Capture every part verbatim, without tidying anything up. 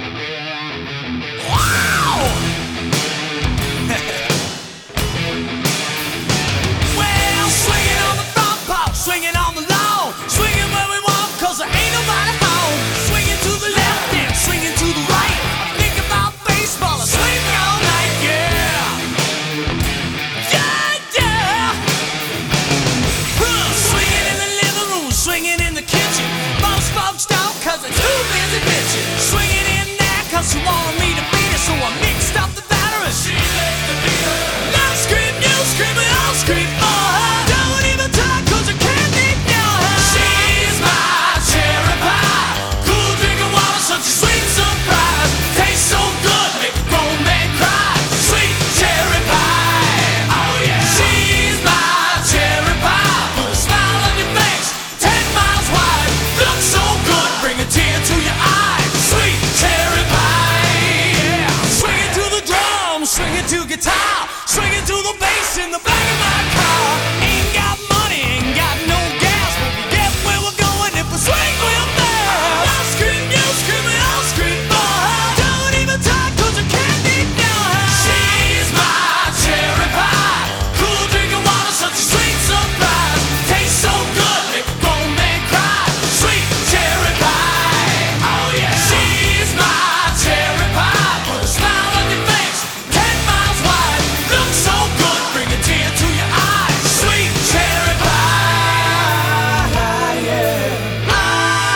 Well, swinging on the front porch, swinging on the lawn, swinging where we want, 'cause there ain't nobody home. Swinging to the left and swinging to the right. I think about baseball, I swing all night, yeah. Yeah, yeah. Huh, swinging in the living room, swinging in the kitchen. Most folks don't, 'cause they're too busy bitching. Swinging in there 'cause she wanted me to beat her, so I mixed up the batter and she let the beat her. Now scream, you scream, we all scream for her. Don't even talk 'cause I can't ignore her. She's my cherry pie, cool drinking water, such a sweet surprise. Tastes so good, make a grown man cry. Sweet cherry pie, oh yeah. She's my cherry pie, put a smile on your face, ten miles wide. Looks so good, bring a tear to your eye. Sweet cherry pie, yeah. Swinging to the drum, swinging to guitar, swinging to the bass in the back of my car. Ain't got money, ain't got no gas, but we get where we're going if we swing real fast. I scream, you scream, we all scream for her. Don't even talk 'cause I can't ignore her. She's my cherry pie, cool drinking water, such a sweet surprise. Tastes so good, make a grown man cry. Sweet cherry pie, oh yeah. She's my cherry pie, put a smile on your face, ten miles wide. Looks so good, bring a tear to your eye. Sweet cherry pie, yeah. Ah,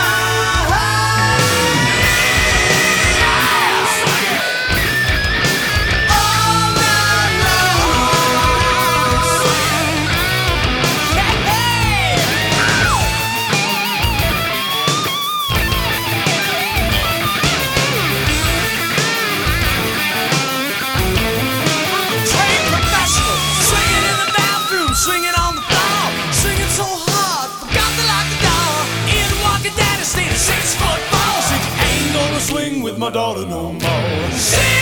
all night long. Hey, hey. Trained professional, swinging in the bathroom, swinging on the floor, swinging so hard, forgot to lock the door. In walking daddy, staying six foot four. Said you ain't gonna swing with my daughter no more. She